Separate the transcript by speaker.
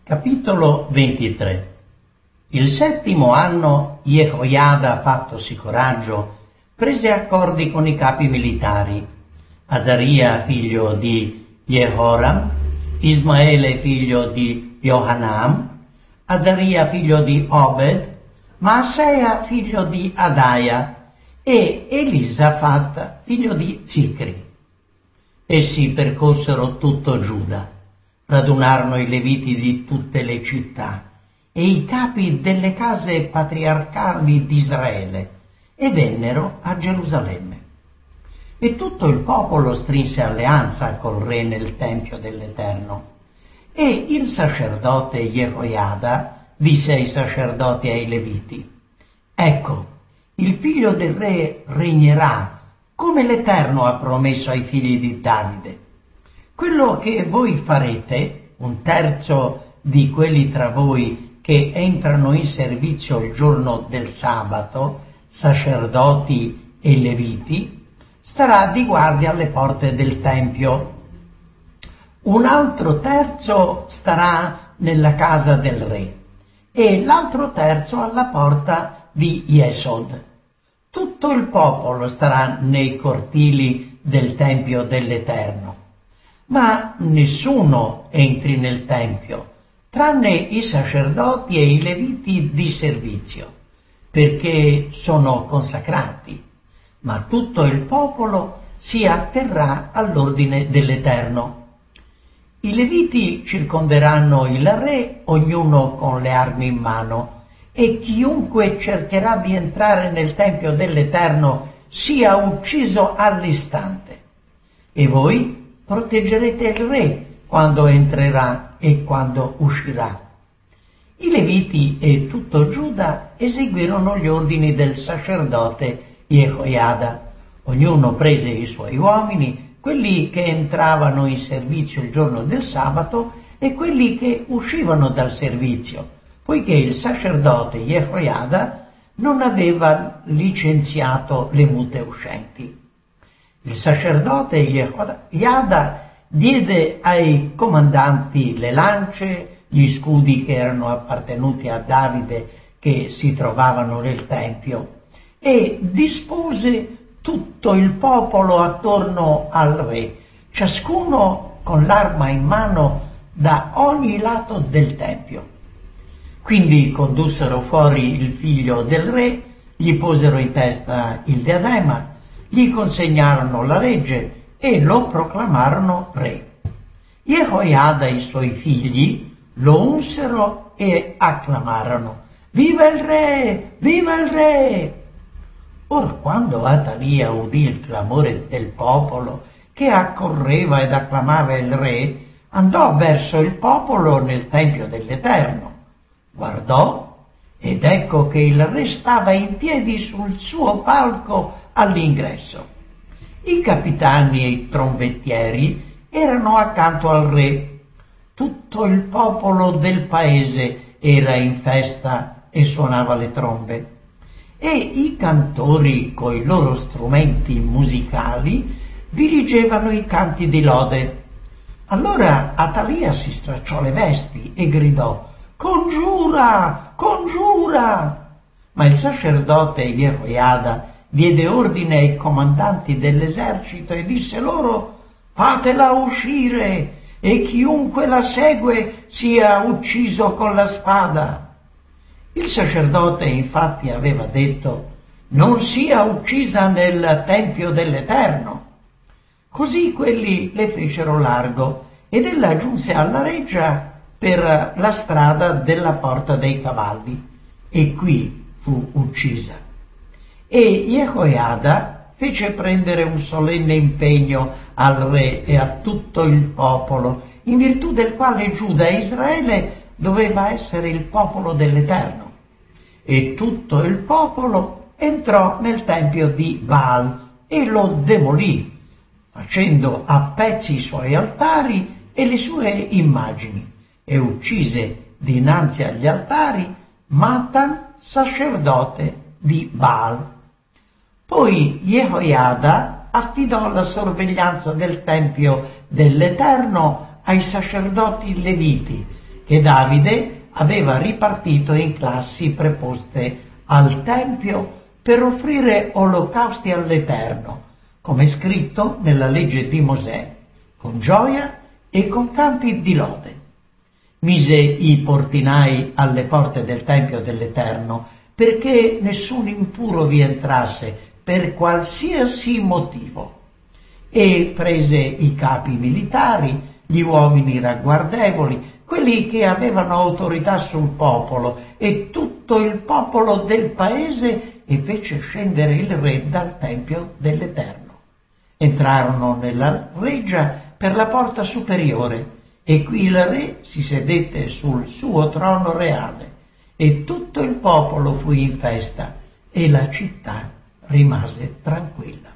Speaker 1: Capitolo 23. Il 7° anno Jehoiada, fattosi coraggio, prese accordi con i capi militari, Azaria figlio di Jehoram, Ismaele figlio di Johanam, Azaria figlio di Obed, Maasea figlio di Adaia e Elisafat figlio di Zicri. Essi percorsero tutto Giuda, radunarono i leviti di tutte le città e i capi delle case patriarcali di Israele e vennero a Gerusalemme. E tutto il popolo strinse alleanza col re nel tempio dell'Eterno. E il sacerdote Jehoiada disse ai sacerdoti e ai leviti: ecco, il figlio del re regnerà come l'Eterno ha promesso ai figli di Davide. Quello che voi farete, 1/3 di quelli tra voi che entrano in servizio il giorno del sabato, sacerdoti e leviti, starà di guardia alle porte del tempio. Un altro terzo starà nella casa del re e l'altro terzo alla porta di Yesod. Tutto il popolo starà nei cortili del tempio dell'Eterno. Ma nessuno entri nel tempio, tranne i sacerdoti e i leviti di servizio, perché sono consacrati, ma tutto il popolo si atterrà all'ordine dell'Eterno. I leviti circonderanno il re, ognuno con le armi in mano, e chiunque cercherà di entrare nel tempio dell'Eterno sia ucciso all'istante. E voi proteggerete il re quando entrerà e quando uscirà. I leviti e tutto Giuda eseguirono gli ordini del sacerdote Jehoiada. Ognuno prese i suoi uomini, quelli che entravano in servizio il giorno del sabato e quelli che uscivano dal servizio, poiché il sacerdote Jehoiada non aveva licenziato le mute uscenti. Il sacerdote Jehoiada diede ai comandanti le lance, gli scudi che erano appartenuti a Davide che si trovavano nel tempio e dispose tutto il popolo attorno al re, ciascuno con l'arma in mano da ogni lato del tempio. Quindi condussero fuori il figlio del re, gli posero in testa il diadema, gli consegnarono la legge e lo proclamarono re. Jehoiada e i suoi figli lo unsero e acclamarono: viva il re! Viva il re! Or quando Atalia udì il clamore del popolo che accorreva ed acclamava il re, andò verso il popolo nel tempio dell'Eterno. Guardò ed ecco che il re stava in piedi sul suo palco all'ingresso. I capitani e i trombettieri erano accanto al re. Tutto il popolo del paese era in festa e suonava le trombe. E i cantori, coi loro strumenti musicali, dirigevano i canti di lode. Allora Atalia si stracciò le vesti e gridò: congiura, congiura! Ma il sacerdote Jehoiada diede ordine ai comandanti dell'esercito e disse loro: fatela uscire e chiunque la segue sia ucciso con la spada. Il sacerdote infatti aveva detto: non sia uccisa nel tempio dell'Eterno. Così quelli le fecero largo ed ella giunse alla reggia per la strada della porta dei cavalli e qui fu uccisa. E Jehoiada fece prendere un solenne impegno al re e a tutto il popolo, in virtù del quale Giuda e Israele doveva essere il popolo dell'Eterno. E tutto il popolo entrò nel tempio di Baal e lo demolì, facendo a pezzi i suoi altari e le sue immagini, e uccise dinanzi agli altari Matan, sacerdote di Baal. Poi Jehoiada affidò la sorveglianza del tempio dell'Eterno ai sacerdoti leviti, che Davide aveva ripartito in classi preposte al Tempio per offrire olocausti all'Eterno, come scritto nella legge di Mosè, con gioia e con canti di lode. Mise i portinai alle porte del Tempio dell'Eterno perché nessun impuro vi entrasse per qualsiasi motivo, e prese i capi militari, gli uomini ragguardevoli, quelli che avevano autorità sul popolo e tutto il popolo del paese, e fece scendere il re dal Tempio dell'Eterno. Entrarono nella reggia per la porta superiore, e qui il re si sedette sul suo trono reale, e tutto il popolo fu in festa, e la città rimase tranquilla.